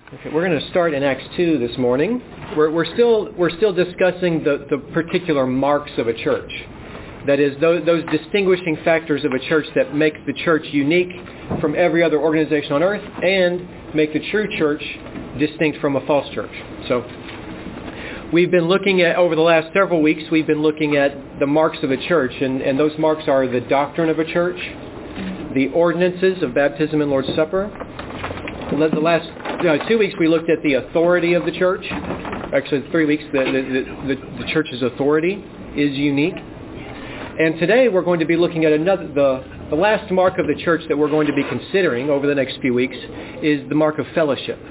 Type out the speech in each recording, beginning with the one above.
Okay, we're going to start in Acts 2 this morning. We're still discussing the particular marks of a church. That is, those distinguishing factors of a church that make the church unique from every other organization on earth and make the true church distinct from a false church. So we've been looking at, over the last several weeks, we've been looking at the marks of a church, and those marks are the doctrine of a church, the ordinances of baptism and Lord's Supper. The last 2 weeks we looked at the authority of the church. Actually, 3 weeks, the church's authority is unique. And today we're going to be looking at the last mark of the church that we're going to be considering over the next few weeks is the mark of fellowship.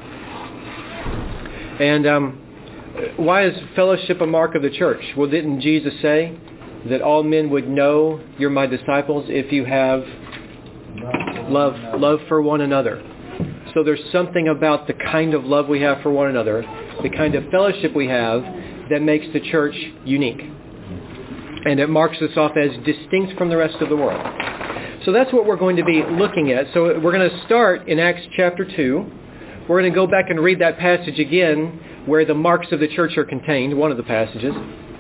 And why is fellowship a mark of the church? Well, didn't Jesus say that all men would know you're my disciples if you have love for one another? So there's something about the kind of love we have for one another, the kind of fellowship we have, that makes the church unique. And it marks us off as distinct from the rest of the world. So that's what we're going to be looking at. So we're going to start in Acts chapter 2. We're going to go back and read that passage again where the marks of the church are contained, one of the passages.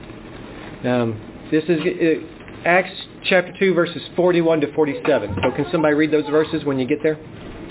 This is Acts chapter 2, verses 41 to 47. So can somebody read those verses when you get there?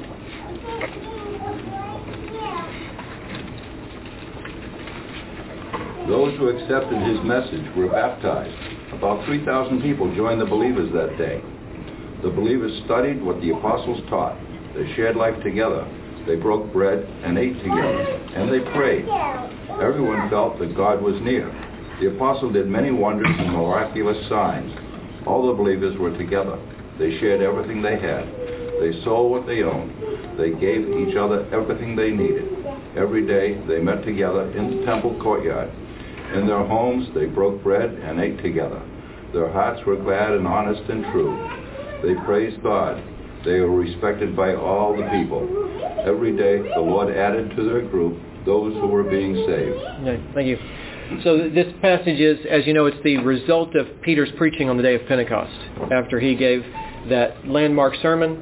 Those who accepted his message were baptized. About 3,000 people joined the believers that day. The believers studied what the apostles taught. They shared life together. They broke bread and ate together. And they prayed. Everyone felt that God was near. The apostle did many wonders and miraculous signs. All the believers were together. They shared everything they had. They sold what they owned. They gave each other everything they needed. Every day they met together in the temple courtyard. In their homes they broke bread and ate together. Their hearts were glad and honest and true. They praised God. They were respected by all the people. Every day the Lord added to their group those who were being saved. Okay, thank you. So this passage is, as you know, it's the result of Peter's preaching on the day of Pentecost, after he gave that landmark sermon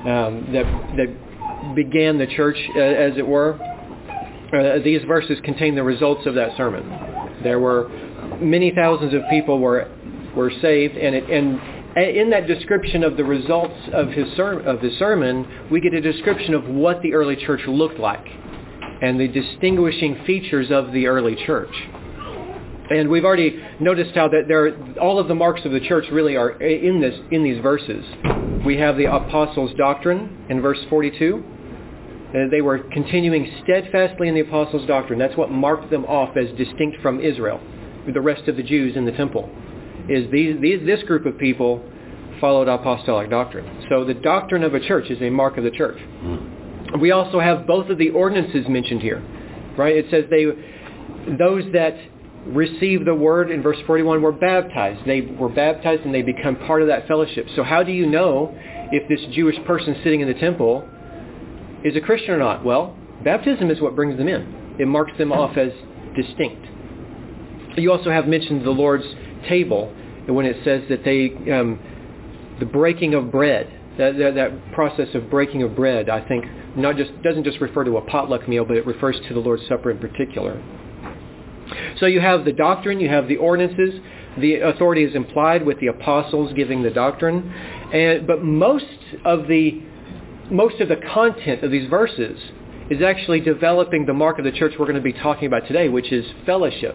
that began the church, as it were. These verses contain the results of that sermon. There were many thousands of people were saved, and in that description of the results of his sermon, we get a description of what the early church looked like and the distinguishing features of the early church. And we've already noticed how that all of the marks of the church really are in these verses. We have the apostles' doctrine in verse 42. They were continuing steadfastly in the apostles' doctrine. That's what marked them off as distinct from Israel, the rest of the Jews in the temple. Is this group of people followed apostolic doctrine. So the doctrine of a church is a mark of the church. We also have both of the ordinances mentioned here, right? It says those that received the word in verse 41 were baptized. They were baptized and they become part of that fellowship. So how do you know if this Jewish person sitting in the temple is a Christian or not? Well, baptism is what brings them in. It marks them off as distinct. You also have mentioned the Lord's table when it says that the breaking of bread, that process of breaking of bread, I think, doesn't just refer to a potluck meal, but it refers to the Lord's Supper in particular. So you have the doctrine, you have the ordinances, the authority is implied with the apostles giving the doctrine, but most of the content of these verses is actually developing the mark of the church we're going to be talking about today, which is fellowship.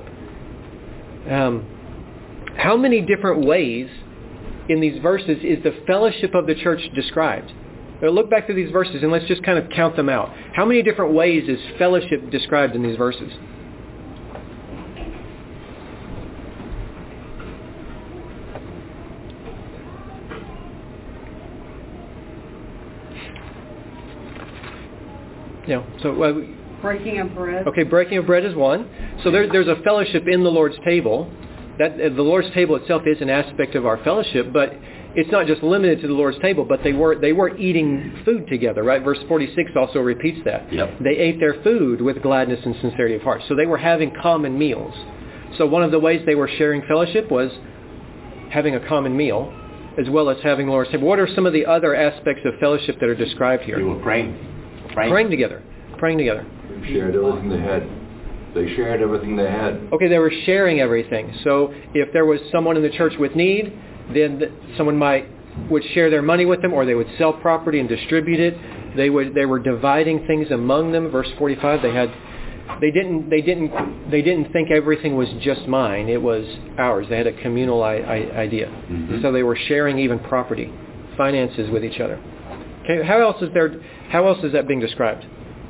How many different ways in these verses is the fellowship of the church described? Now look back to these verses and let's just kind of count them out. How many different ways is fellowship described in these verses? Yeah. So breaking of bread. Okay, breaking of bread is one. So there's a fellowship in the Lord's table. That the Lord's table itself is an aspect of our fellowship, but it's not just limited to the Lord's table. But they were eating food together, right? Verse 46 also repeats that. Yep. They ate their food with gladness and sincerity of heart. So they were having common meals. So one of the ways they were sharing fellowship was having a common meal, as well as having the Lord's table. What are some of the other aspects of fellowship that are described here? We were praying together. Shared everything they had. They shared everything they had. Okay, they were sharing everything. So if there was someone in the church with need, then someone would share their money with them, or they would sell property and distribute it. They were dividing things among them. Verse 45, they didn't think everything was just mine. It was ours. They had a communal idea. Mm-hmm. So they were sharing even property, finances with each other. Okay, how else is that being described?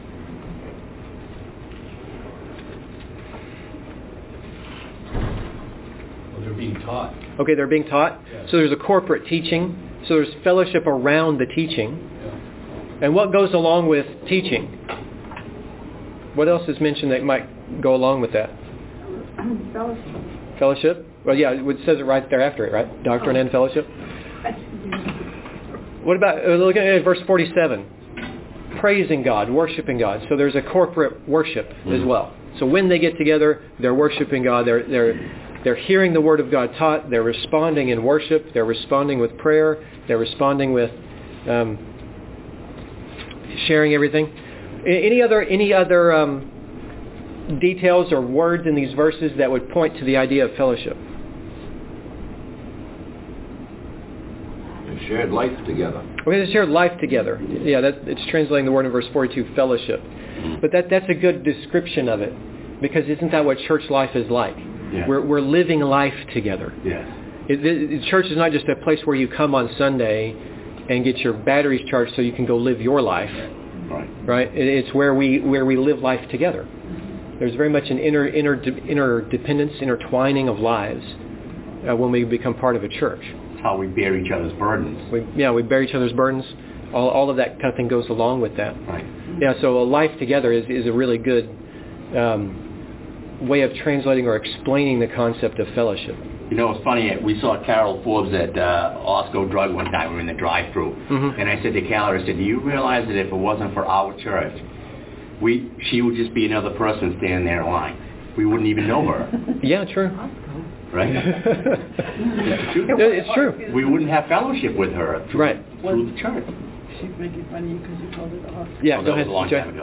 Well, they're being taught. Okay, they're being taught. Yes. So there's a corporate teaching. So there's fellowship around the teaching. Yeah. And what goes along with teaching? What else is mentioned that might go along with that? Fellowship. Fellowship? Well, yeah, it says it right there after it, right? Doctrine and fellowship. What about, look at verse 47. Praising God, worshiping God. So there's a corporate worship as well. So when they get together, they're worshiping God. They're hearing the Word of God taught. They're responding in worship. They're responding with prayer. They're responding with sharing everything. Any other details or words in these verses that would point to the idea of fellowship? They shared life together. Okay, they shared life together. Yeah, it's translating the word in verse 42, fellowship. But that's a good description of it, because isn't that what church life is like? Yeah. We're living life together. Yes. Church is not just a place where you come on Sunday and get your batteries charged so you can go live your life. Right? It's where we live life together. There's very much an interdependence, intertwining of lives when we become part of a church. It's how we bear each other's burdens. We bear each other's burdens. All of that kind of thing goes along with that. Right. Yeah, so a life together is a really good way of translating or explaining the concept of fellowship. You know, it's funny, we saw Carol Forbes at Osco Drug one time. We were in the drive-thru. Mm-hmm. And I said to Carol, I said, do you realize that if it wasn't for our church, she would just be another person standing there in line. We wouldn't even know her. Yeah, true. Right? It's true. We wouldn't have fellowship with her through the church. She's making fun of you because you called it off. Yeah, go ahead. ahead. That was a long time ago.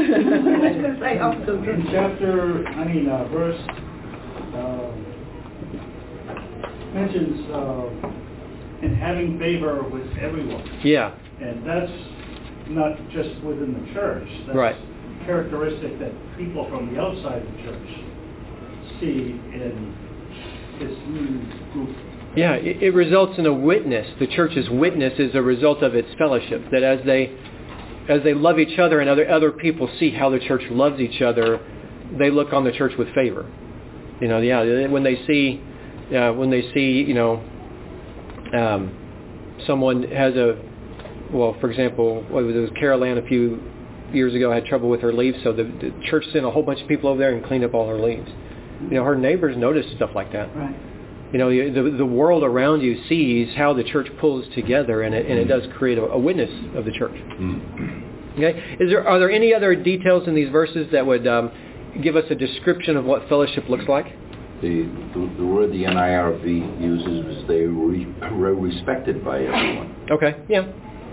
In verse mentions in having favor with everyone. Yeah. And that's not just within the church. That's right. a characteristic that people from the outside the church see in this new group. Yeah, it results in a witness. The church's witness is a result of its fellowship. That as they love each other and other people see how the church loves each other, they look on the church with favor. You know, when they see, someone has for example, it was Carol Ann a few years ago had trouble with her leaves, so the church sent a whole bunch of people over there and cleaned up all her leaves. You know, her neighbors noticed stuff like that. Right. You know, the world around you sees how the church pulls together, and it does create a witness of the church. Okay, are there any other details in these verses that would give us a description of what fellowship looks like? The word the NIRV uses is they were respected by everyone. Okay, yeah.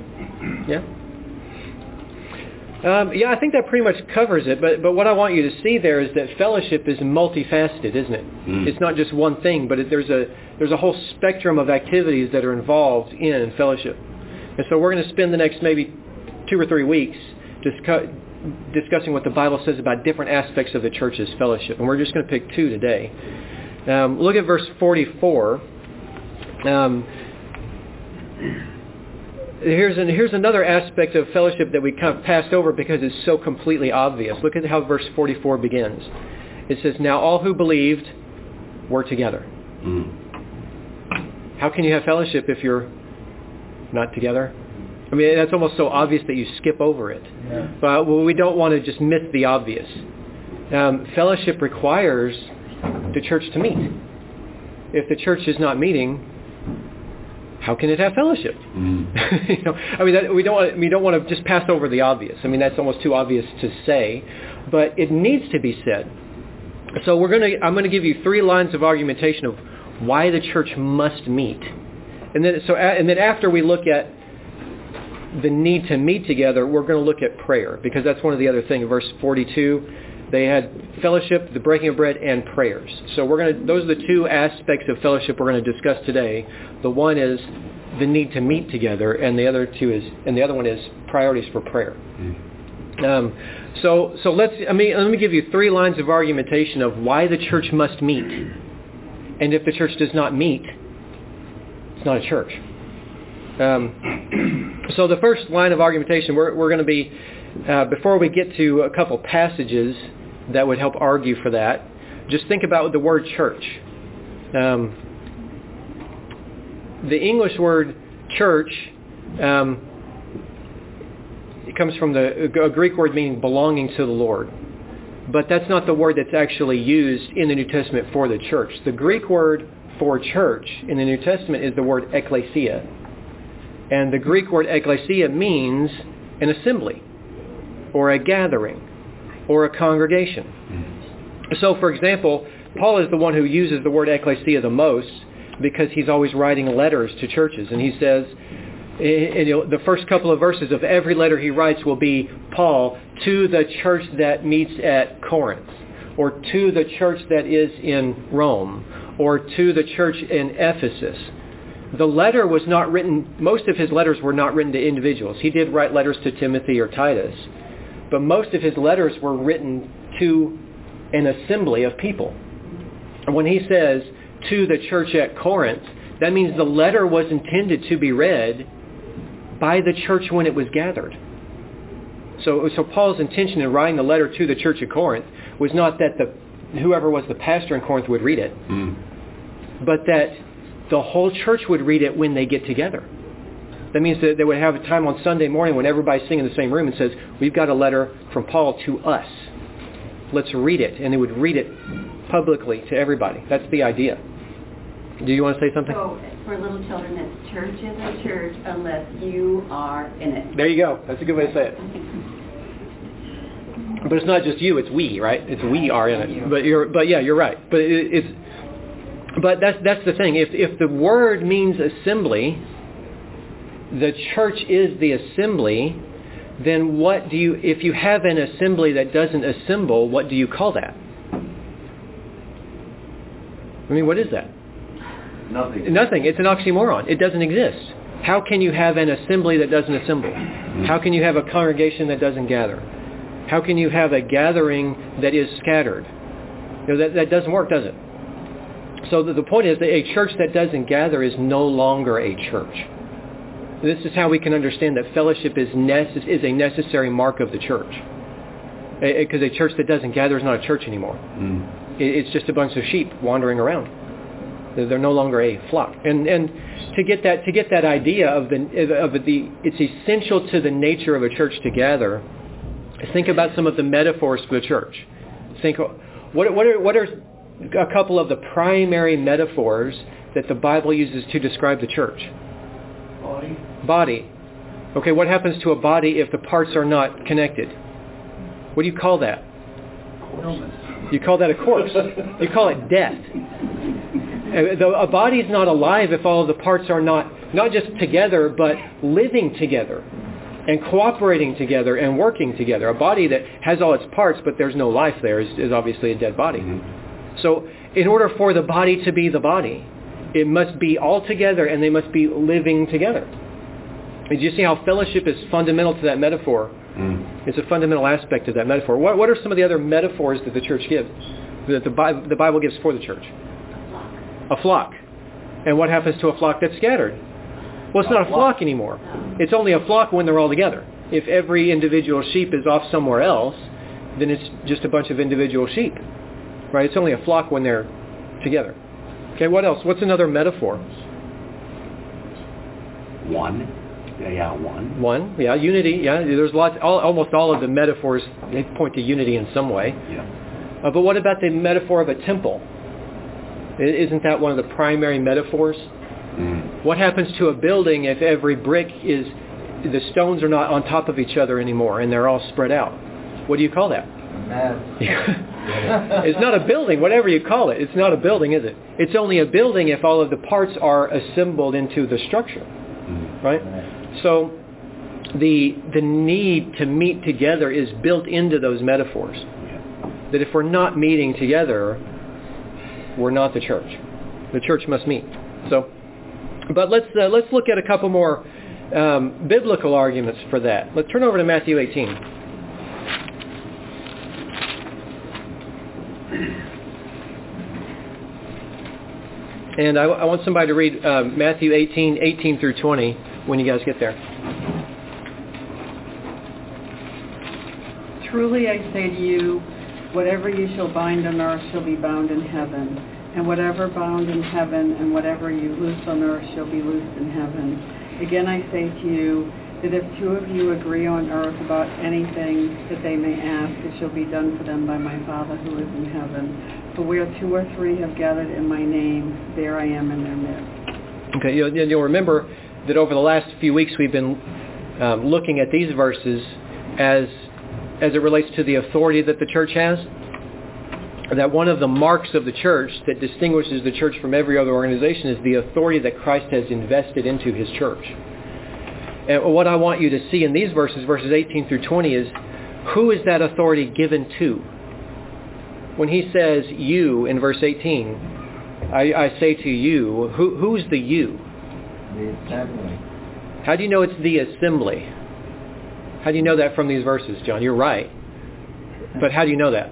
I think that pretty much covers it, but what I want you to see there is that fellowship is multifaceted, isn't it? It's not just one thing, but there's a whole spectrum of activities that are involved in fellowship. And so we're going to spend the next maybe 2 or 3 weeks discussing what the Bible says about different aspects of the church's fellowship, and we're just going to pick 2 today. Look at verse 44. Here's another aspect of fellowship that we kind of passed over because it's so completely obvious. Look at how verse 44 begins. It says, "Now all who believed were together." How can you have fellowship if you're not together? I mean, that's almost so obvious that you skip over it. Yeah. But we don't want to just miss the obvious. Fellowship requires the church to meet. If the church is not meeting, how can it have fellowship? We don't want to just pass over the obvious. I mean, that's almost too obvious to say, but it needs to be said. So I'm going to give you 3 lines of argumentation of why the church must meet, and then after we look at the need to meet together, we're going to look at prayer, because that's one of the other things. Verse 42, they had fellowship, the breaking of bread, and prayers. So those are the two aspects of fellowship we're going to discuss today. The one is the need to meet together, and the other one is priorities for prayer. So let me give you 3 lines of argumentation of why the church must meet. And if the church does not meet, it's not a church. So the first line of argumentation, we're going to be, before we get to a couple passages that would help argue for that, just think about the word church. The English word church, it comes from a Greek word meaning belonging to the Lord. But that's not the word that's actually used in the New Testament for the church. The Greek word for church in the New Testament is the word ekklesia. And the Greek word ekklesia means an assembly, or a gathering, or a congregation. So, for example, Paul is the one who uses the word ekklesia the most, because he's always writing letters to churches. And he says, the first couple of verses of every letter he writes will be, Paul, to the church that meets at Corinth, or to the church that is in Rome, or to the church in Ephesus. The letter was not written, most of his letters were not written to individuals. He did write letters to Timothy or Titus, but most of his letters were written to an assembly of people. And when he says, to the church at Corinth, that means the letter was intended to be read by the church when it was gathered. So Paul's intention in writing the letter to the church at Corinth was not that whoever was the pastor in Corinth would read it, but that the whole church would read it when they get together. That means that they would have a time on Sunday morning when everybody's sitting in the same room and says, we've got a letter from Paul to us. Let's read it. And they would read it publicly to everybody. That's the idea. Do you want to say something? So, for little children, it's church is a church unless you are in it. There you go. That's a good way to say it. But it's not just you, it's we, right? It's we are in it. But you're right. But that's the thing. If the word means assembly, the church is the assembly, then if you have an assembly that doesn't assemble, what do you call that? I mean, what is that? Nothing. It's an oxymoron. It doesn't exist. How can you have an assembly that doesn't assemble? How can you have a congregation that doesn't gather? How can you have a gathering that is scattered? That doesn't work, does it? So the point is that a church that doesn't gather is no longer a church. This is how we can understand that fellowship is a necessary mark of the church. Because a church that doesn't gather is not a church anymore. It's just a bunch of sheep wandering around. They're no longer a flock. And to get that idea of it's essential to the nature of a church to gather. Think about some of the metaphors for the church. Think what are a couple of the primary metaphors that the Bible uses to describe the church? Body. Okay, what happens to a body if the parts are not connected? What do you call that? You call that a corpse. You call it death. A body is not alive if all of the parts are not just together, but living together and cooperating together and working together. A body that has all its parts, but there's no life there is obviously a dead body. So in order for the body to be the body, it must be all together and they must be living together. Did you see how fellowship is fundamental to that metaphor? It's a fundamental aspect of that metaphor. What are some of the other metaphors that the church gives, that the Bible gives for the church? A flock. And what happens to a flock that's scattered? Well, it's not a flock anymore. It's only a flock when they're all together. If every individual sheep is off somewhere else, then it's just a bunch of individual sheep. Right? It's only a flock when they're together. Okay, what else? What's another metaphor? One. Yeah, unity. Yeah, there's lots. Almost all of the metaphors they point to unity in some way. Yeah. But what about the metaphor of a temple? Isn't that one of the primary metaphors? What happens to a building if every brick the stones are not on top of each other anymore and they're all spread out? What do you call that? It's not a building, whatever you call it. It's not a building, is it? It's only a building if all of the parts are assembled into the structure. Right? So the need to meet together is built into those metaphors. That if we're not meeting together, we're not the church. The church must meet. So, but let's look at a couple more biblical arguments for that. Let's turn over to Matthew 18. And I want somebody to read Matthew 18 through 20 when you guys get there. Truly I say to you, whatever you shall bind on earth shall be bound in heaven, and whatever bound in heaven and whatever you loose on earth shall be loosed in heaven. Again I say to you, that if two of you agree on earth about anything that they may ask, it shall be done for them by my Father who is in heaven. For where two or three have gathered in my name, there I am in their midst. Okay, you'll remember that over the last few weeks we've been looking at these verses as it relates to the authority that the church has. That one of the marks of the church that distinguishes the church from every other organization is the authority that Christ has invested into his church. And what I want you to see in these verses 18 through 20, is who is that authority given to? When he says you in verse 18, I say to you, who's the you? The assembly. How do you know it's the assembly? How do you know that from these verses, John? You're right. But how do you know that?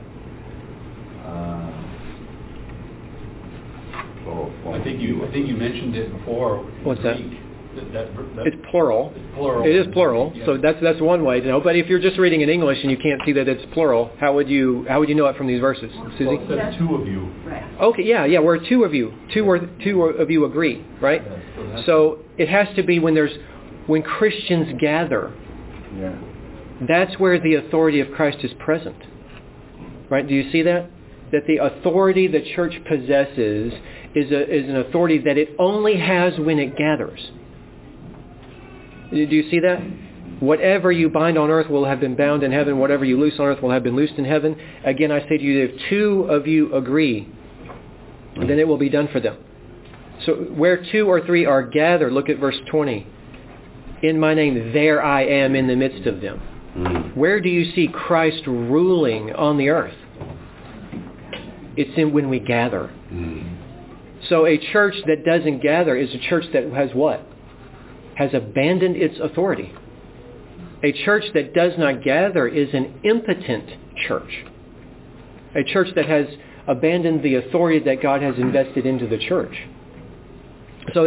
I think you mentioned it before. What's that? That it's plural. It's plural. It is plural. Yeah. So that's one way to know. But if you're just reading in English and you can't see that it's plural, how would you know it from these verses, Susie? Well, it says two of you. Right. Okay, yeah, where two of you of you agree, right? Yeah, so it has to be when Christians gather. Yeah. That's where the authority of Christ is present. Right? Do you see that? That the authority the church possesses is an authority that it only has when it gathers. Do you see that? Whatever you bind on earth will have been bound in heaven. Whatever you loose on earth will have been loosed in heaven. Again, I say to you, if two of you agree, then it will be done for them. So where two or three are gathered, look at verse 20. In my name, there I am in the midst of them. Where do you see Christ ruling on the earth? It's when we gather. So a church that doesn't gather is a church that has what? Has abandoned its authority. A church that does not gather is an impotent church. A church that has abandoned the authority that God has invested into the church. So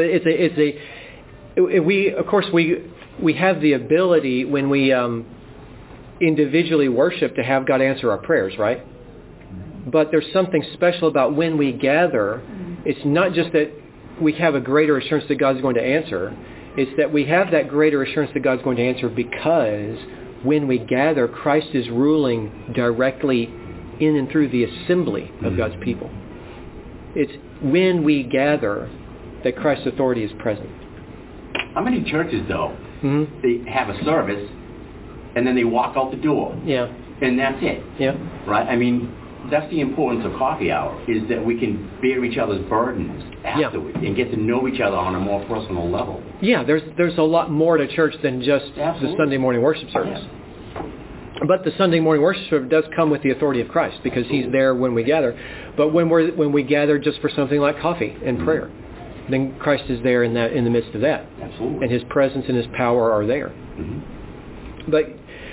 we have the ability when we individually worship to have God answer our prayers, right? But there's something special about when we gather. It's not just that we have a greater assurance that God's going to answer. It's that we have that greater assurance that God's going to answer because when we gather, Christ is ruling directly in and through the assembly of God's people. It's when we gather that Christ's authority is present. How many churches, though, they have a service and then they walk out the door? Yeah. And that's it. Yeah. Right? I mean, that's the importance of coffee hour, is that we can bear each other's burdens afterwards and get to know each other on a more personal level. Yeah, there's a lot more to church than just the Sunday morning worship service. Yeah. But the Sunday morning worship service does come with the authority of Christ because he's there when we gather. But when we gather just for something like coffee and prayer, then Christ is there in the midst of that. Absolutely. And his presence and his power are there. But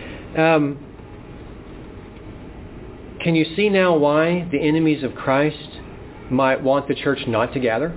can you see now why the enemies of Christ might want the church not to gather?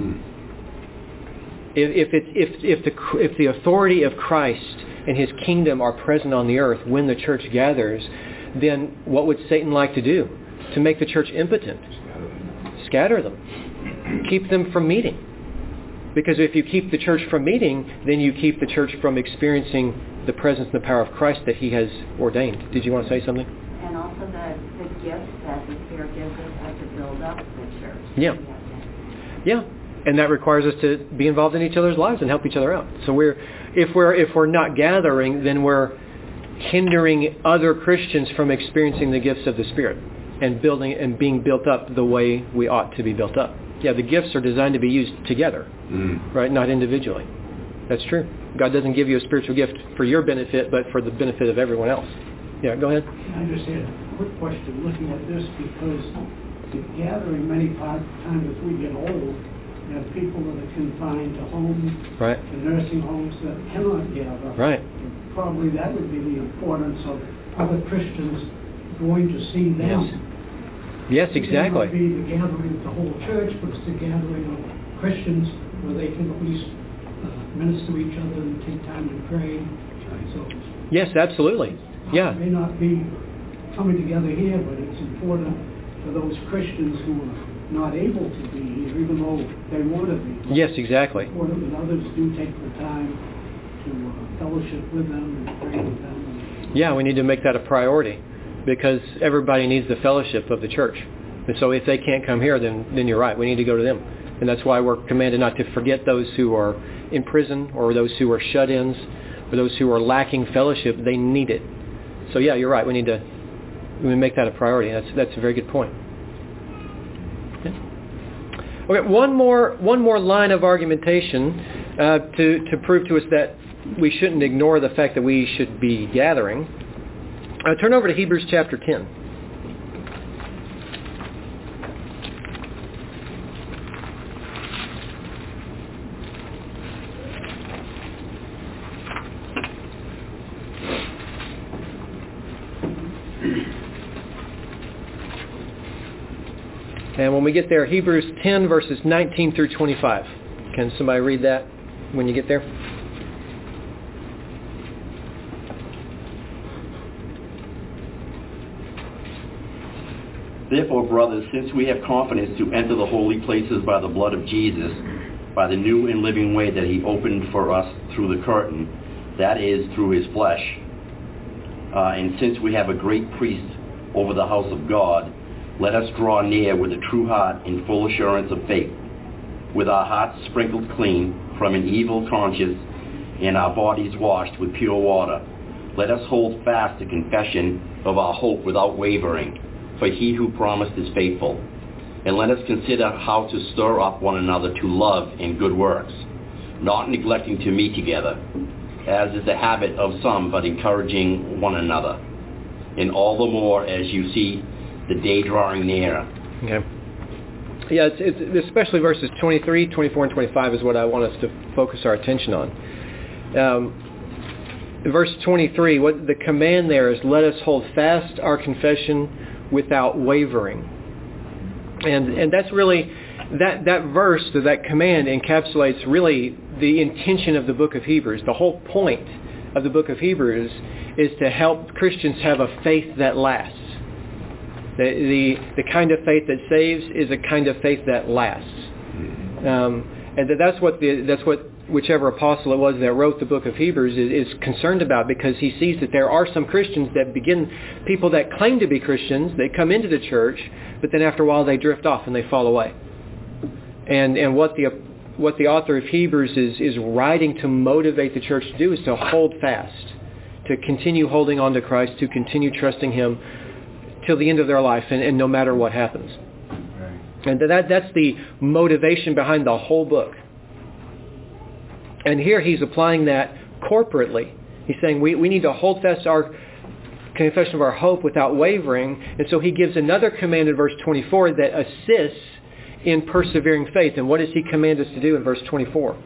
If the authority of Christ and his kingdom are present on the earth when the church gathers, then what would Satan like to do? To make the church impotent. Scatter them. Keep them from meeting. Because if you keep the church from meeting, then you keep the church from experiencing the presence and the power of Christ that he has ordained. Did you want to say something? And also the gifts that the Spirit gives us are to build up the church. Yeah. Yeah. And that requires us to be involved in each other's lives and help each other out. So if we're not gathering, then we're hindering other Christians from experiencing the gifts of the Spirit and building and being built up the way we ought to be built up. Yeah, the gifts are designed to be used together, right? Not individually. That's true. God doesn't give you a spiritual gift for your benefit, but for the benefit of everyone else. Yeah, go ahead. I just had a quick question looking at this, because the gathering many times as we get old, you have people that are confined to homes, right, to nursing homes that cannot gather. Right. Probably that would be the importance of other Christians going to see them. Yes, exactly. It may not be the gathering of the whole church, but it's the gathering of Christians where they can at least minister to each other and take time to pray. So, yes, absolutely. Yeah. It may not be coming together here, but it's important for those Christians who are not able to be here, even though they want to be. Yes, exactly. It's important that others do take the time to fellowship with them and pray with them. Yeah, we need to make that a priority, because everybody needs the fellowship of the church. And so if they can't come here, then you're right. We need to go to them. And that's why we're commanded not to forget those who are in prison, or those who are shut-ins, or those who are lacking fellowship. They need it. So yeah, you're right. We need to make that a priority. That's a very good point. Okay, one more line of argumentation to prove to us that we shouldn't ignore the fact that we should be gathering. Turn over to Hebrews chapter 10. And when we get there, Hebrews 10, verses 19 through 25. Can somebody read that when you get there? Therefore, brothers, since we have confidence to enter the holy places by the blood of Jesus, by the new and living way that he opened for us through the curtain, that is, through his flesh, and since we have a great priest over the house of God, let us draw near with a true heart in full assurance of faith, with our hearts sprinkled clean from an evil conscience and our bodies washed with pure water. Let us hold fast the confession of our hope without wavering, for he who promised is faithful. And let us consider how to stir up one another to love and good works, not neglecting to meet together, as is the habit of some, but encouraging one another, and all the more as you see the day drawing near. Okay. Yeah, it's especially verses 23, 24, and 25 is what I want us to focus our attention on. Verse 23, what the command there is, let us hold fast our confession without wavering. And that's really, that verse, that command encapsulates really the intention of the book of Hebrews. The whole point of the book of Hebrews is to help Christians have a faith that lasts. The kind of faith that saves is a kind of faith that lasts, and that's what whichever apostle it was that wrote the book of Hebrews is concerned about, because he sees that there are some Christians that people that claim to be Christians, they come into the church, but then after a while they drift off and they fall away. And what the author of Hebrews is writing to motivate the church to do is to hold fast, to continue holding on to Christ, to continue trusting him till the end of their life, and no matter what happens. Right. And that's the motivation behind the whole book. And here he's applying that corporately. He's saying we need to hold fast our confession of our hope without wavering. And so he gives another command in verse 24 that assists in persevering faith. And what does he command us to do in verse 24?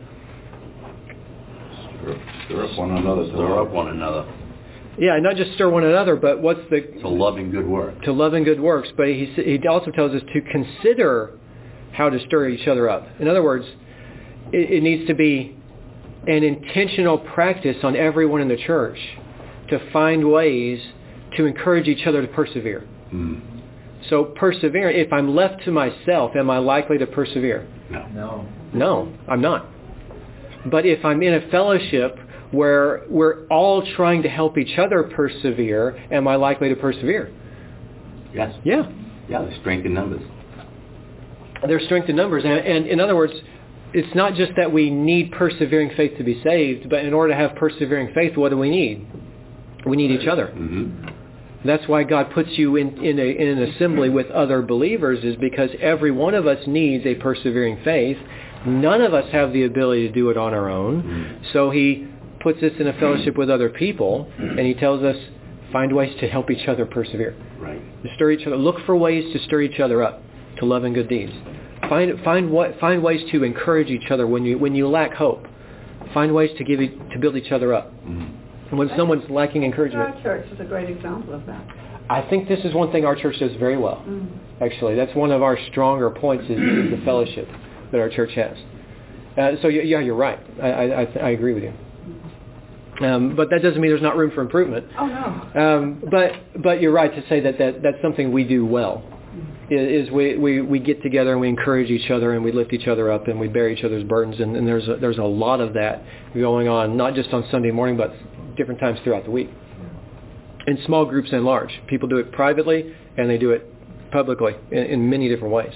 Stir up one another. Stir up one another. Yeah, not just stir one another, but what's the... To love and good work. To love and good works. But he also tells us to consider how to stir each other up. In other words, it needs to be an intentional practice on everyone in the church to find ways to encourage each other to persevere. So persevere. If I'm left to myself, am I likely to persevere? No, I'm not. But if I'm in a fellowship where we're all trying to help each other persevere, am I likely to persevere? Yes. Yeah. Yeah, there's strength in numbers. There's strength in numbers. And in other words, it's not just that we need persevering faith to be saved, but in order to have persevering faith, what do we need? We need each other. Mm-hmm. That's why God puts you in an assembly with other believers, is because every one of us needs a persevering faith. None of us have the ability to do it on our own. So he puts us in a fellowship with other people, and he tells us, find ways to help each other persevere. Right. To stir each other. Look for ways to stir each other up to love and good deeds. Find ways to encourage each other when you lack hope. Find ways to build each other up. And when someone's lacking encouragement. Our church is a great example of that. I think this is one thing our church does very well. Actually, that's one of our stronger points is the fellowship that our church has. So yeah, you're right. I agree with you. But that doesn't mean there's not room for improvement. Oh no. But you're right to say that's something we do well. Is we get together and we encourage each other and we lift each other up and we bear each other's burdens, and there's a lot of that going on, not just on Sunday morning but different times throughout the week. In small groups and large. People do it privately and they do it publicly in many different ways.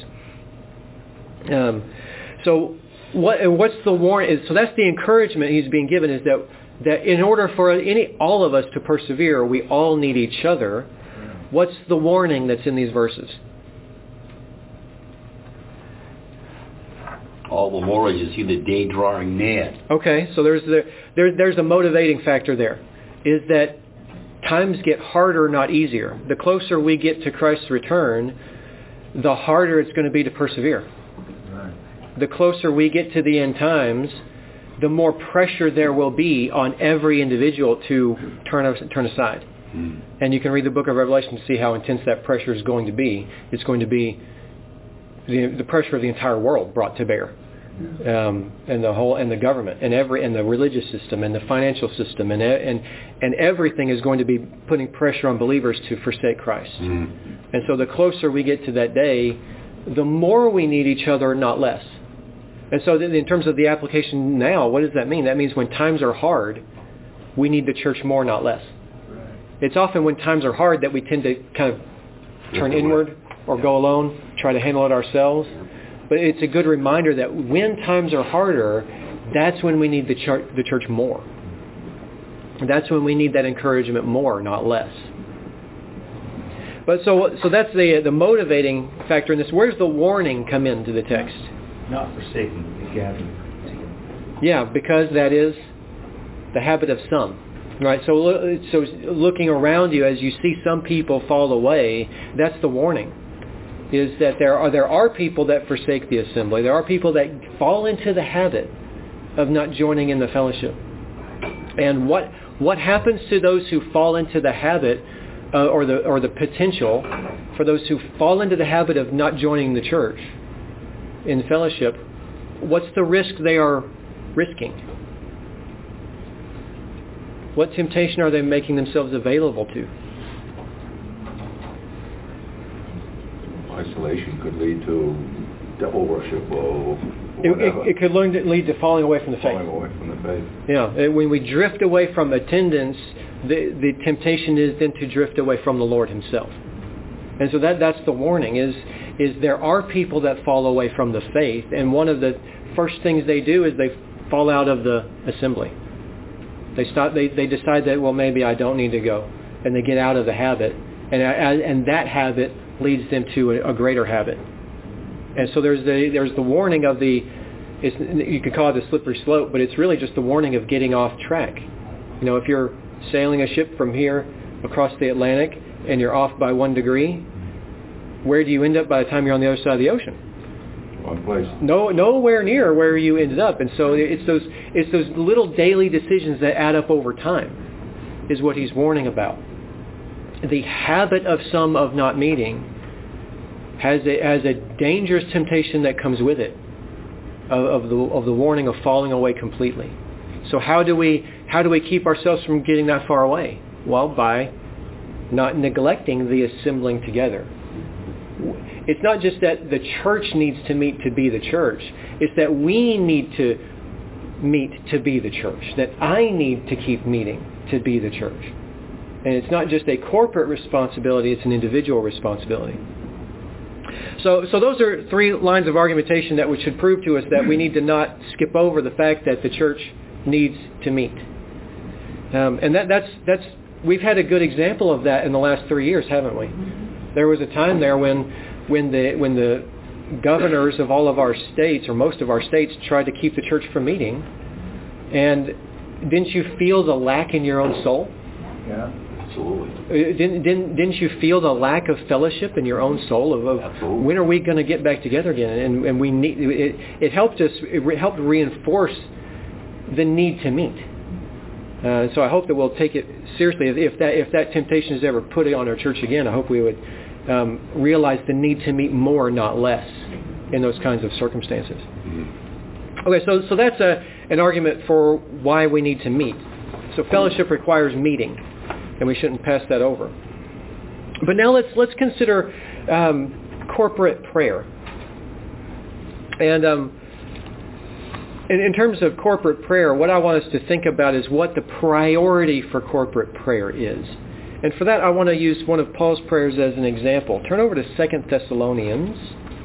So what's the warning? So that's the encouragement he's being given, is that in order for all of us to persevere, we all need each other. What's the warning that's in these verses? All the more as you see the day drawing near. Okay, so there's a motivating factor there, is that times get harder, not easier. The closer we get to Christ's return, the harder it's going to be to persevere. Right. The closer we get to the end times, the more pressure there will be on every individual to turn aside. And you can read the book of Revelation to see how intense that pressure is going to be. It's going to be the pressure of the entire world brought to bear, and the government and the religious system and the financial system and everything is going to be putting pressure on believers to forsake Christ. And so the closer we get to that day, the more we need each other, not less. And so in terms of the application now, what does that mean? That means when times are hard, we need the church more, not less. It's often when times are hard that we tend to kind of turn inward or go alone, try to handle it ourselves. But it's a good reminder that when times are harder, that's when we need the church more. That's when we need that encouragement more, not less. But so that's the motivating factor in this. Where's the warning come into the text? Not forsaking the gathering. Yeah, because that is the habit of some. Right, so looking around you as you see some people fall away, that's the warning. Is that there are people that forsake the assembly. There are people that fall into the habit of not joining in the fellowship. And what happens to those who fall into the habit, or the potential for those who fall into the habit of not joining the church in fellowship? What's the risk they are risking? What temptation are they making themselves available to? Isolation could lead to devil worship or whatever. It could lead to falling away from the faith. Falling away from the faith. Yeah, when we drift away from attendance, the temptation is then to drift away from the Lord himself. And so that's the warning, is there are people that fall away from the faith, and one of the first things they do is they fall out of the assembly. They decide that, well, maybe I don't need to go, and they get out of the habit, and that habit leads them to a greater habit. And so there's the warning of you could call it a slippery slope, but it's really just the warning of getting off track. You know, if you're sailing a ship from here across the Atlantic and you're off by 1 degree, where do you end up by the time you're on the other side of the ocean? One place. Nowhere near where you ended up. And so it's those little daily decisions that add up over time is what he's warning about. The habit of some of not meeting has a dangerous temptation that comes with it of the warning of falling away completely. So how do we keep ourselves from getting that far away? Well, by not neglecting the assembling together. It's not just that the church needs to meet to be the church. It's that we need to meet to be the church. That I need to keep meeting to be the church. And it's not just a corporate responsibility, it's an individual responsibility. So those are 3 lines of argumentation that should prove to us that we need to not skip over the fact that the church needs to meet. And that's we've had a good example of that in the last 3 years, haven't we? There was a time there when the governors of all of our states, or most of our states, tried to keep the church from meeting, and didn't you feel the lack in your own soul? Yeah, absolutely. Didn't you feel the lack of fellowship in your own soul of Absolutely. when are we going to get back together again? And we need it helped us. It helped reinforce the need to meet. So I hope that we'll take it seriously. If that temptation is ever put on our church again, I hope we would realize the need to meet more, not less, in those kinds of circumstances. Mm-hmm. Okay, so that's an argument for why we need to meet. So fellowship requires meeting, and we shouldn't pass that over. But now let's consider corporate prayer. And in terms of corporate prayer, what I want us to think about is what the priority for corporate prayer is. And for that, I want to use one of Paul's prayers as an example. Turn over to 2 Thessalonians.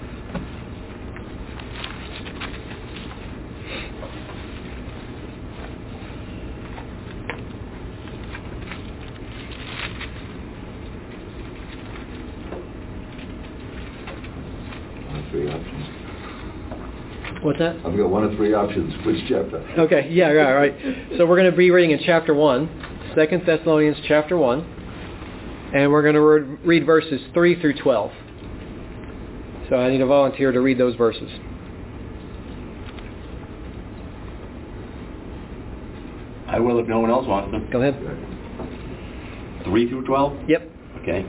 Three options. What's that? I've got one of three options. Which chapter? Okay, yeah, right. So we're going to be reading in chapter 1, 2 Thessalonians chapter 1, and we're going to read verses 3 through 12. So I need a volunteer to read those verses. I will if no one else wants to. Go ahead. 3 through 12? Yep. Okay.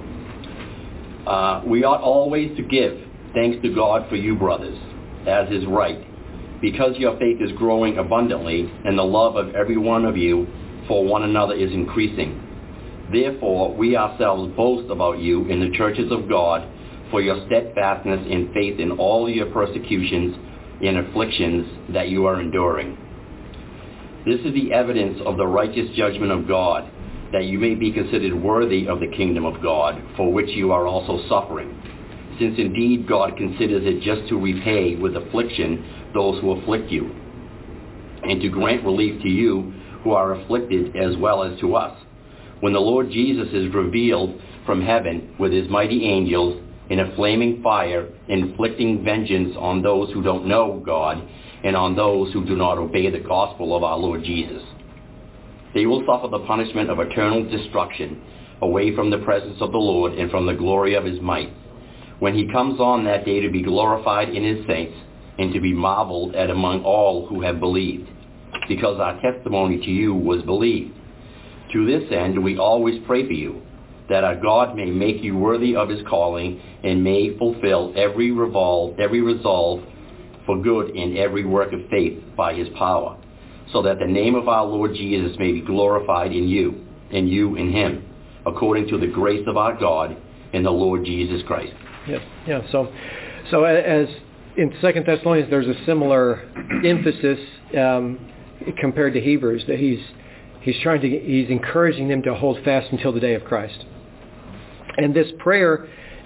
We ought always to give thanks to God for you, brothers, as is right, because your faith is growing abundantly, and the love of every one of you for one another is increasing. Therefore, we ourselves boast about you in the churches of God for your steadfastness in faith in all your persecutions and afflictions that you are enduring. This is the evidence of the righteous judgment of God, that you may be considered worthy of the kingdom of God, for which you are also suffering. Since indeed God considers it just to repay with affliction those who afflict you, and to grant relief to you who are afflicted as well as to us, when the Lord Jesus is revealed from heaven with his mighty angels in a flaming fire, inflicting vengeance on those who don't know God and on those who do not obey the gospel of our Lord Jesus. They will suffer the punishment of eternal destruction away from the presence of the Lord and from the glory of his might, when he comes on that day to be glorified in his saints and to be marveled at among all who have believed, because our testimony to you was believed. To this end we always pray for you, that our God may make you worthy of his calling and may fulfill every resolve for good in every work of faith by his power, so that the name of our Lord Jesus may be glorified in you, and you in him, according to the grace of our God and the Lord Jesus Christ. Yeah. So as in 2 Thessalonians, there's a similar emphasis compared to Hebrews, that he's encouraging them to hold fast until the day of Christ. And this prayer,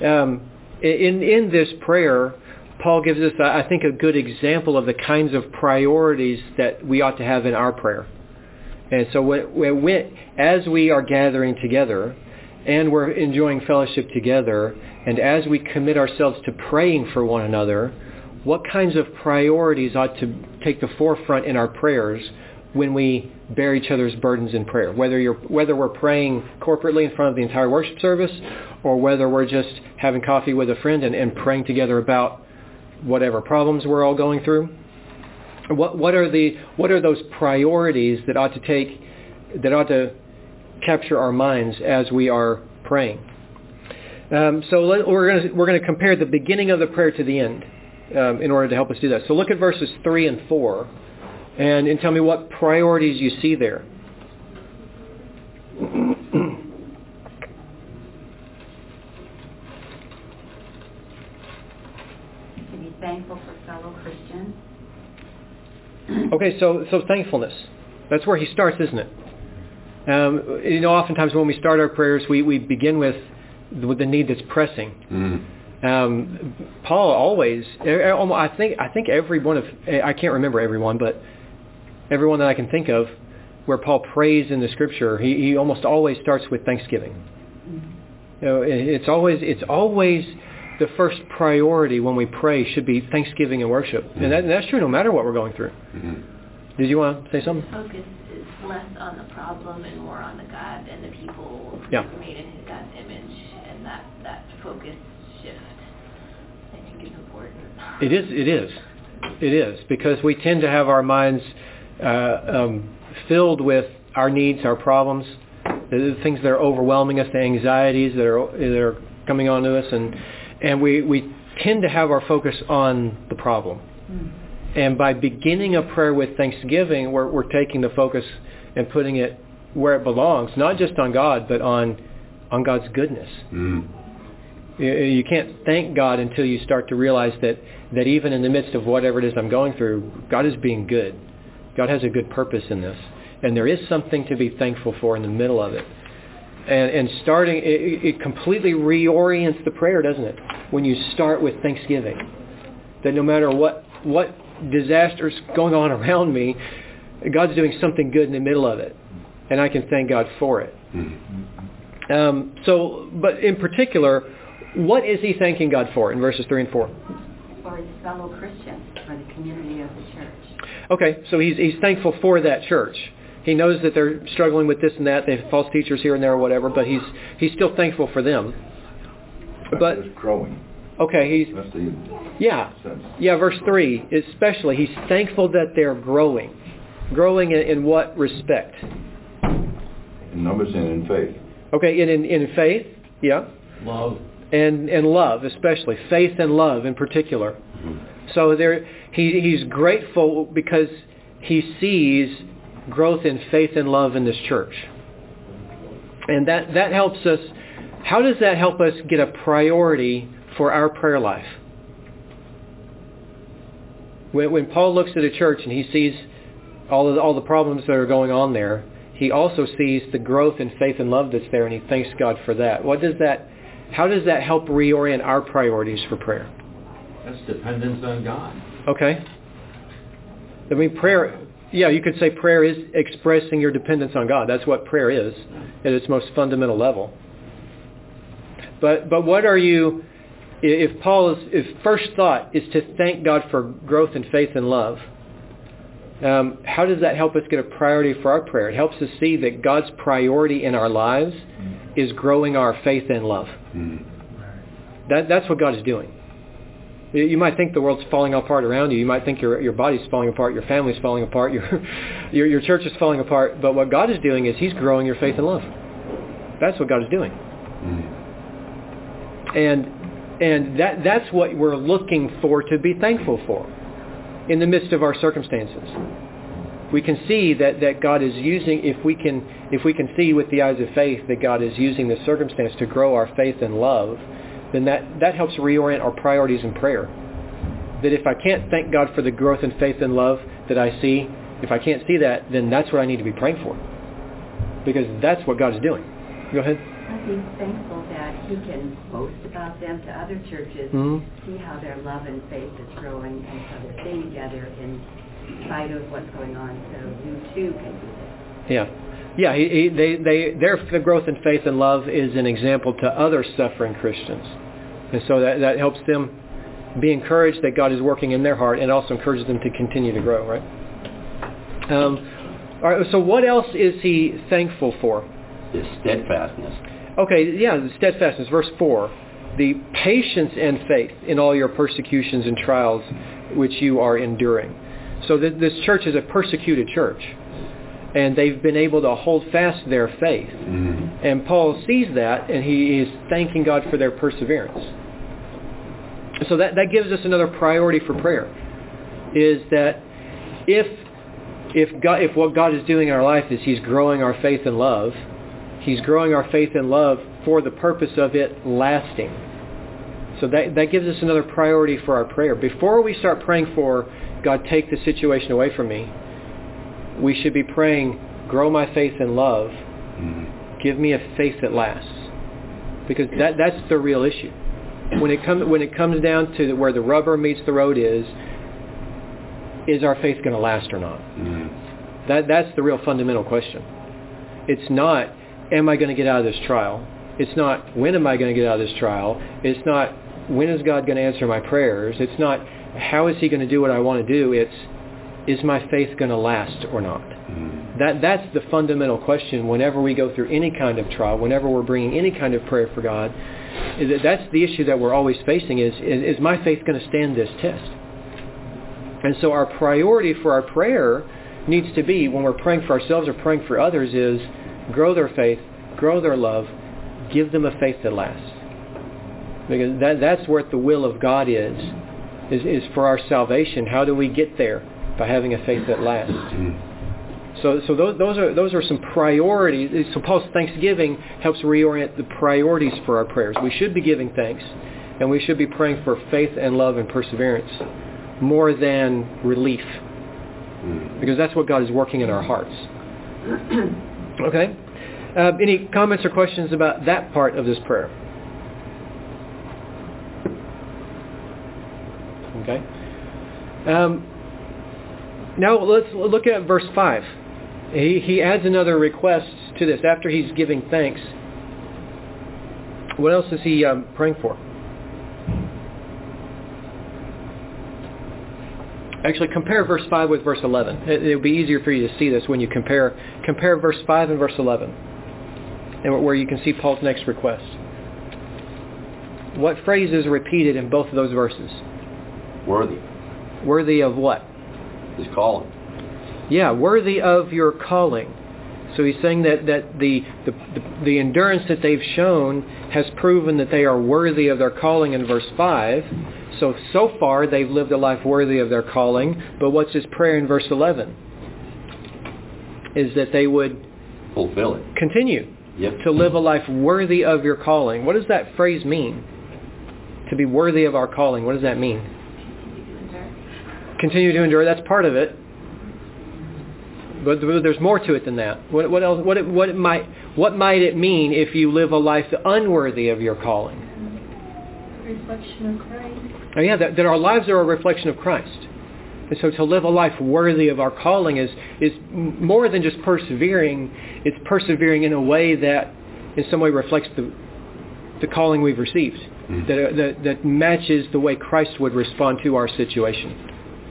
in this prayer, Paul gives us, I think, a good example of the kinds of priorities that we ought to have in our prayer. And so as we are gathering together and we're enjoying fellowship together, and as we commit ourselves to praying for one another, what kinds of priorities ought to take the forefront in our prayers when we bear each other's burdens in prayer? Whether we're praying corporately in front of the entire worship service, or whether we're just having coffee with a friend and praying together about whatever problems we're all going through. What are those priorities that ought to capture our minds as we are praying? So we're going to compare the beginning of the prayer to the end in order to help us do that. So look at verses 3 and 4 and tell me what priorities you see there. To be thankful for fellow Christians. Okay, so thankfulness. That's where he starts, isn't it? Oftentimes when we start our prayers, we begin with the need that's pressing. Paul always, I think every one of, I can't remember everyone, but everyone that I can think of where Paul prays in the Scripture, he almost always starts with thanksgiving. It's always the first priority when we pray should be thanksgiving and worship, and that's true no matter what we're going through. Did you want to say something? Focus is less on the problem and more on the God and the people made in God's image, and that focus shift, I think, is important. It is, because we tend to have our minds filled with our needs, our problems, the things that are overwhelming us, the anxieties that are coming onto us, and we tend to have our focus on the problem. And by beginning a prayer with thanksgiving, we're taking the focus and putting it where it belongs, not just on God, but on God's goodness. You can't thank God until you start to realize that even in the midst of whatever it is I'm going through, God is being good. God has a good purpose in this. And there is something to be thankful for in the middle of it. And starting, it completely reorients the prayer, doesn't it? When you start with thanksgiving. That no matter what disaster's going on around me, God's doing something good in the middle of it. And I can thank God for it. But in particular, what is he thanking God for in verses 3 and 4? For his fellow Christians, for the community of the church. Okay, so he's thankful for that church. He knows that they're struggling with this and that. They have false teachers here and there or whatever, but he's still thankful for them. But it's growing. Okay, That's the sense. Verse 3 especially, he's thankful that they're growing. Growing in what respect? In numbers and in faith. Okay, in faith, Love. And love, especially. Faith and love in particular. Mm-hmm. So he's grateful because he sees growth in faith and love in this church. And that helps us. How does that help us get a priority for our prayer life? When Paul looks at a church and he sees all the problems that are going on there, he also sees the growth in faith and love that's there, and he thanks God for that. How does that help reorient our priorities for prayer? That's dependence on God. Okay. I mean, prayer, you could say prayer is expressing your dependence on God. That's what prayer is at its most fundamental level. But what are you, if first thought is to thank God for growth in faith and love, how does that help us get a priority for our prayer? It helps us see that God's priority in our lives is growing our faith and love. That's what God is doing. You might think the world's falling apart around you. You might think your body's falling apart, your family's falling apart, your church is falling apart. But what God is doing is he's growing your faith and love. That's what God is doing. And that's what we're looking for to be thankful for in the midst of our circumstances. We can see that God is using, if we can see with the eyes of faith that God is using the circumstance to grow our faith and love, then that helps reorient our priorities in prayer. That if I can't thank God for the growth in faith and love that I see, if I can't see that, then that's what I need to be praying for. Because that's what God is doing. Go ahead. He's thankful that he can boast about them to other churches, see how their love and faith is growing, and so they stay together in spite of what's going on, so you too can do this. Their growth in faith and love is an example to other suffering Christians. And so that helps them be encouraged that God is working in their heart, and also encourages them to continue to grow, right? All right, so what else is he thankful for? His steadfastness. Okay, the steadfastness, verse 4. The patience and faith in all your persecutions and trials which you are enduring. So this church is a persecuted church. And they've been able to hold fast their faith. And Paul sees that, and he is thanking God for their perseverance. So that gives us another priority for prayer. Is that if what God is doing in our life is he's growing our faith and love, he's growing our faith and love for the purpose of it lasting. So that gives us another priority for our prayer. Before we start praying for God, take the situation away from me, we should be praying, grow my faith and love. Give me a faith that lasts. Because that's the real issue. When it comes down to where the rubber meets the road is our faith going to last or not? That's the real fundamental question. It's not, am I going to get out of this trial? It's not, when am I going to get out of this trial? It's not, when is God going to answer my prayers? It's not, how is he going to do what I want to do? It's, is my faith going to last or not? That's the fundamental question whenever we go through any kind of trial, whenever we're bringing any kind of prayer for God. That's the issue that we're always facing is my faith going to stand this test? And so our priority for our prayer needs to be, when we're praying for ourselves or praying for others, is grow their faith, grow their love, give them a faith that lasts. Because that's what the will of God is for our salvation. How do we get there? By having a faith that lasts. So those are some priorities. So Paul's thanksgiving helps reorient the priorities for our prayers. We should be giving thanks, and we should be praying for faith and love and perseverance more than relief, because that's what God is working in our hearts. Okay? Any comments or questions about that part of this prayer? Okay. Now let's look at verse 5. He adds another request to this. After he's giving thanks, what else is he praying for? Actually, compare verse 5 with verse 11. It'll be easier for you to see this when you compare verse 5 and verse 11, and where you can see Paul's next request. What phrase is repeated in both of those verses? Worthy. Worthy of what? His calling. Yeah, worthy of your calling. So he's saying that the endurance that they've shown has proven that they are worthy of their calling in verse 5. So far they've lived a life worthy of their calling. But what's his prayer in verse 11? Is that they would fulfill it. Continue to live a life worthy of your calling. What does that phrase mean? To be worthy of our calling. What does that mean? Continue to endure. That's part of it. But there's more to it than that. What else? What might it mean if you live a life unworthy of your calling? Reflection of Christ. Oh yeah, that our lives are a reflection of Christ. And so to live a life worthy of our calling is more than just persevering. It's persevering in a way that in some way reflects the calling we've received. That matches the way Christ would respond to our situation.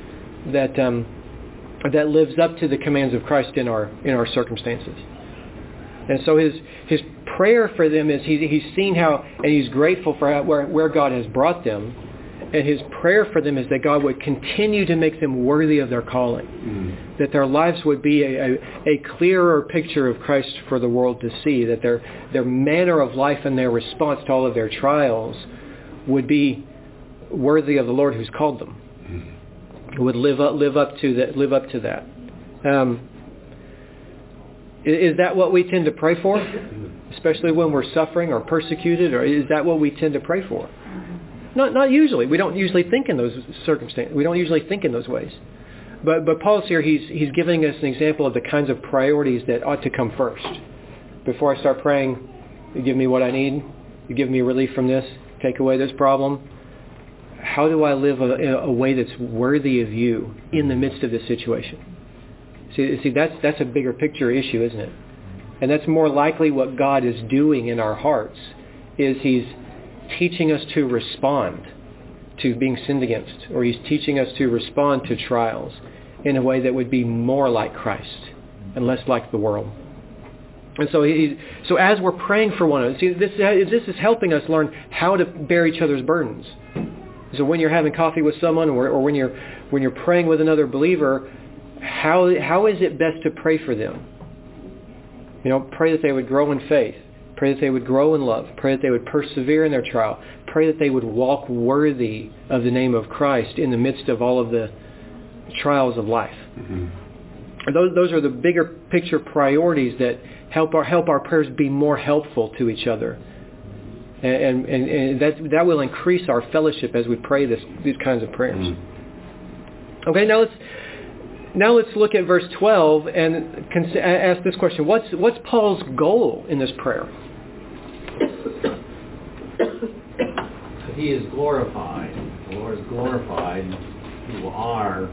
That lives up to the commands of Christ in our circumstances. And so his prayer for them is he's seen how, and he's grateful for where God has brought them. And his prayer for them is that God would continue to make them worthy of their calling. That their lives would be a clearer picture of Christ for the world to see. That their manner of life and their response to all of their trials would be worthy of the Lord who's called them. Would live up to that. Is that what we tend to pray for? Especially when we're suffering or persecuted, or is that what we tend to pray for? Not usually. We don't usually think in those circumstances. We don't usually think in those ways. But Paul's here, he's giving us an example of the kinds of priorities that ought to come first. Before I start praying, you give me what I need, you give me relief from this, take away this problem. How do I live a way that's worthy of you in the midst of this situation? See, that's a bigger picture issue, isn't it? And that's more likely what God is doing in our hearts, is he's teaching us to respond to being sinned against, or he's teaching us to respond to trials in a way that would be more like Christ and less like the world. And so as we're praying for one another, see, this is helping us learn how to bear each other's burdens. So when you're having coffee with someone, or when you're praying with another believer, how is it best to pray for them? Pray that they would grow in faith. Pray that they would grow in love. Pray that they would persevere in their trial. Pray that they would walk worthy of the name of Christ in the midst of all of the trials of life. Those are the bigger picture priorities that help our prayers be more helpful to each other. And that will increase our fellowship as we pray these kinds of prayers. Okay, now let's look at verse 12 and ask this question: What's Paul's goal in this prayer? He is glorified. The Lord is glorified through our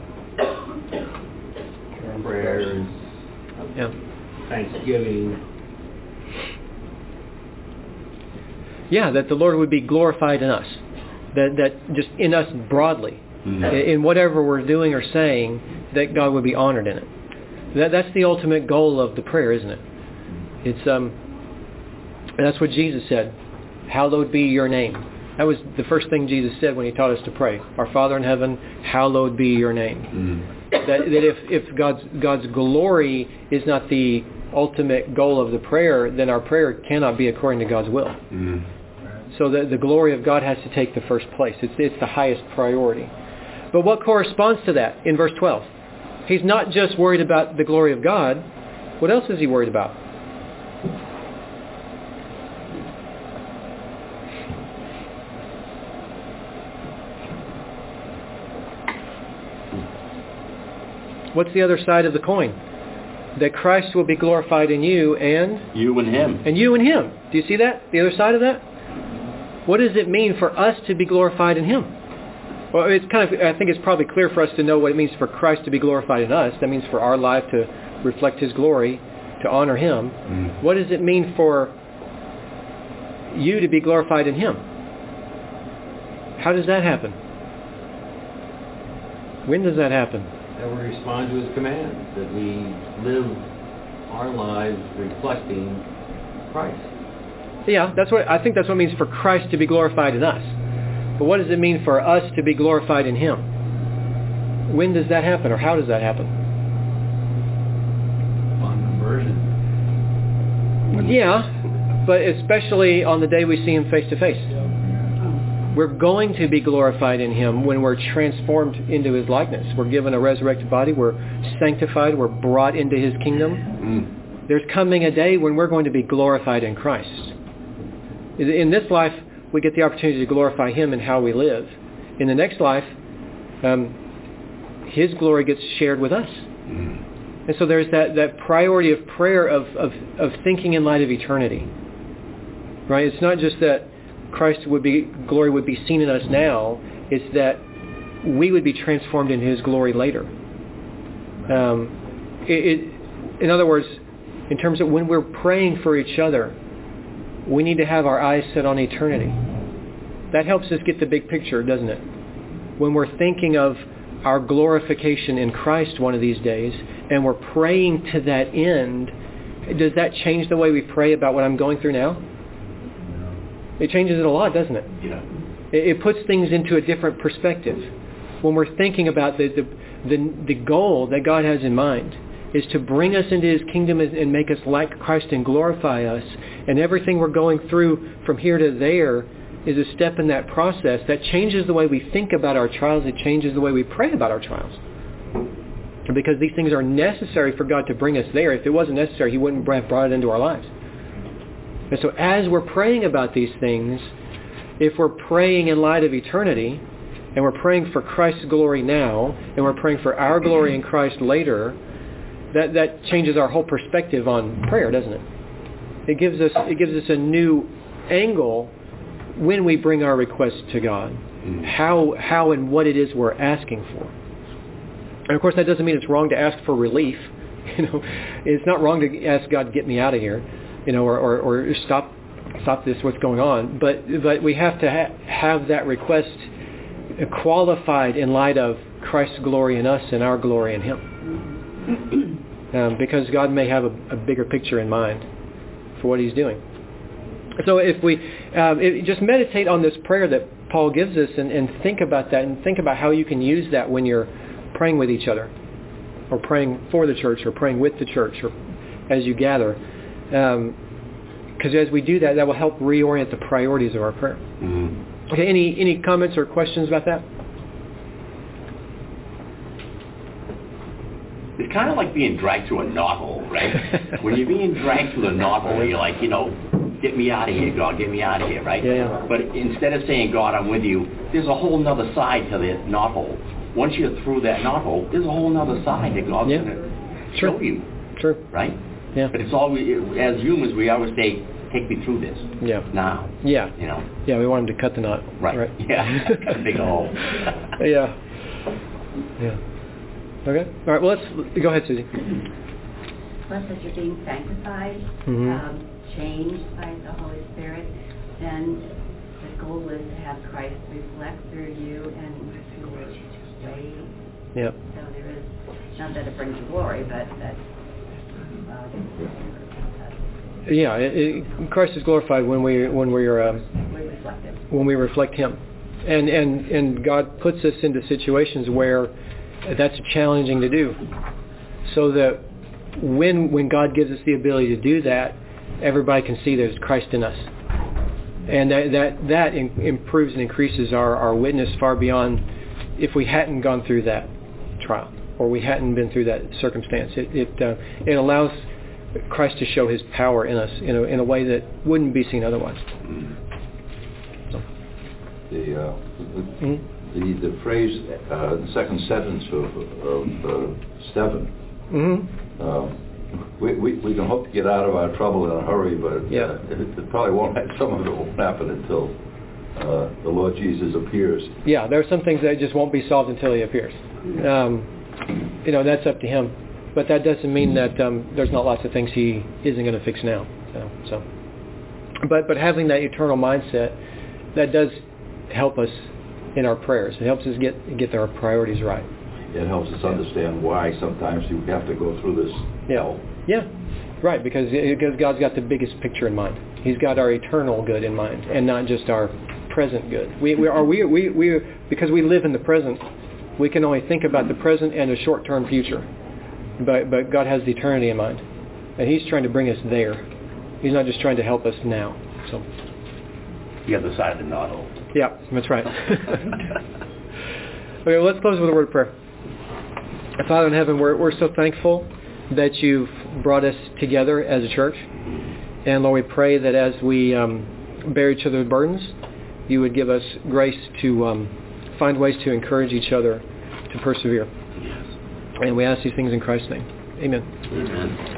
prayers, thanksgiving. Yeah, that the Lord would be glorified in us. That just in us broadly. In whatever we're doing or saying, that God would be honored in it. That's the ultimate goal of the prayer, isn't it? It's that's what Jesus said. Hallowed be your name. That was the first thing Jesus said when he taught us to pray. Our Father in heaven, hallowed be your name. That if God's glory is not the ultimate goal of the prayer, then our prayer cannot be according to God's will. So the glory of God has to take the first place. It's the highest priority. But what corresponds to that in verse 12? He's not just worried about the glory of God. What else is he worried about? What's the other side of the coin? That Christ will be glorified in you and... You and him. And you and him. Do you see that? The other side of that? What does it mean for us to be glorified in him? Well, it's kind of, I think it's probably clear for us to know what it means for Christ to be glorified in us. That means for our life to reflect his glory, to honor him. What does it mean for you to be glorified in him? How does that happen? When does that happen? That we respond to his commands, that we live our lives reflecting Christ. Yeah, I think that's what it means for Christ to be glorified in us. But what does it mean for us to be glorified in him? When does that happen, or how does that happen? On conversion. Yeah, but especially on the day we see him face to face. We're going to be glorified in him when we're transformed into his likeness. We're given a resurrected body. We're sanctified. We're brought into his kingdom. There's coming a day when we're going to be glorified in Christ. In this life, we get the opportunity to glorify him in how we live. In the next life, his glory gets shared with us. And so there's that priority of prayer of thinking in light of eternity. Right? It's not just that Christ's glory would be seen in us now. It's that we would be transformed in his glory later. In other words, in terms of when we're praying for each other, we need to have our eyes set on eternity. That helps us get the big picture, doesn't it? When we're thinking of our glorification in Christ one of these days, and we're praying to that end, does that change the way we pray about what I'm going through now? It changes it a lot, doesn't it? Yeah. It puts things into a different perspective. When we're thinking about the goal that God has in mind is to bring us into his kingdom and make us like Christ and glorify us, and everything we're going through from here to there is a step in that process, that changes the way we think about our trials. It changes the way we pray about our trials. Because these things are necessary for God to bring us there. If it wasn't necessary, he wouldn't have brought it into our lives. And so as we're praying about these things, if we're praying in light of eternity, and we're praying for Christ's glory now, and we're praying for our glory in Christ later, that changes our whole perspective on prayer, doesn't it? It gives us a new angle when we bring our requests to God. How and what it is we're asking for. And of course that doesn't mean it's wrong to ask for relief. It's not wrong to ask God to get me out of here, or stop this, what's going on. But we have to have that request qualified in light of Christ's glory in us and our glory in him. Because God may have a bigger picture in mind for what he's doing. So if we just meditate on this prayer that Paul gives us and think about that, and think about how you can use that when you're praying with each other, or praying for the church, or praying with the church, or as you gather. Because as we do that, that will help reorient the priorities of our prayer. Okay, any comments or questions about that? It's kind of like being dragged through a knothole, right? When you're being dragged through the knothole, you're like, get me out of here, God, get me out of here, right? Yeah. But instead of saying, God, I'm with you, there's a whole other side to the knothole. Once you're through that knothole, there's a whole other side that God's going to show you. Sure. Right? Yeah. But it's always, as humans, we always say, take me through this. Yeah. Now. Yeah. Yeah, we want him to cut the knot. Right. Yeah. Cut a big hole. Yeah. Okay. All right. Well, let's go ahead, Susie. Plus, as you're being sanctified, changed by the Holy Spirit, then the goal is to have Christ reflect through you and through the way Yep. So there is, not that it brings you glory, but that Christ is glorified when we reflect Him. When we reflect Him, and God puts us into situations where that's challenging to do, so that when God gives us the ability to do that, everybody can see there's Christ in us, and that improves and increases our witness far beyond if we hadn't gone through that trial or we hadn't been through that circumstance. It allows Christ to show His power in us in a way that wouldn't be seen otherwise. So. The phrase, the second sentence of Stephen. We can hope to get out of our trouble in a hurry, but it probably won't. Some of it won't happen until the Lord Jesus appears. Yeah, there are some things that just won't be solved until He appears. That's up to Him. But that doesn't mean that there's not lots of things He isn't going to fix now. But having that eternal mindset, that does help us in our prayers. It helps us get our priorities right. It helps us understand why sometimes you have to go through this hell. Yeah, right. Because God's got the biggest picture in mind. He's got our eternal good in mind, and not just our present good. We because we live in the present, we can only think about the present and a short-term future. But God has the eternity in mind, and He's trying to bring us there. He's not just trying to help us now. So, the other side of the knot. Yeah, that's right. Okay, let's close with a word of prayer. Father in heaven, we're so thankful that You've brought us together as a church, and Lord, we pray that as we bear each other's burdens, You would give us grace to find ways to encourage each other to persevere. And we ask these things in Christ's name. Amen.